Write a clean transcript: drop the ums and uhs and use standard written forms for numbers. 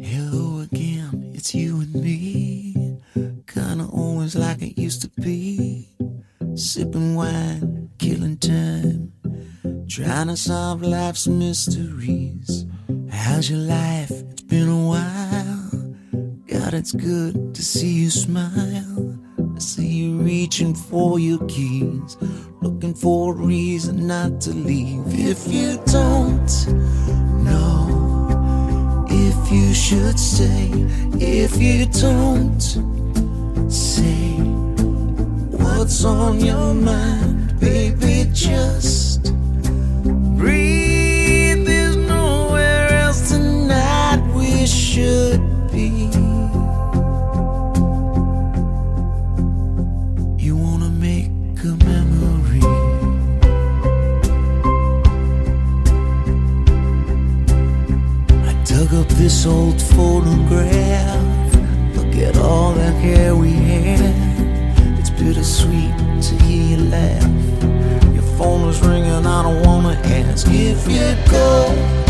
Hello again, it's you and me. Kinda always like it used to be. Sipping wine, killing time, trying to solve life's mysteries. How's your life? It's been a while. God, it's good to see you smile. I see you reaching for your keys, looking for a reason not to leave. If you don't know if you should stay, if you don't say what's on your mind, baby, just breathe. There's nowhere else tonight we should be. You wanna make a memory. I dug up this old photograph. Look at all the hair we had. It's bittersweet to hear you laugh. Your phone is ringing, I don't wanna ask if you go.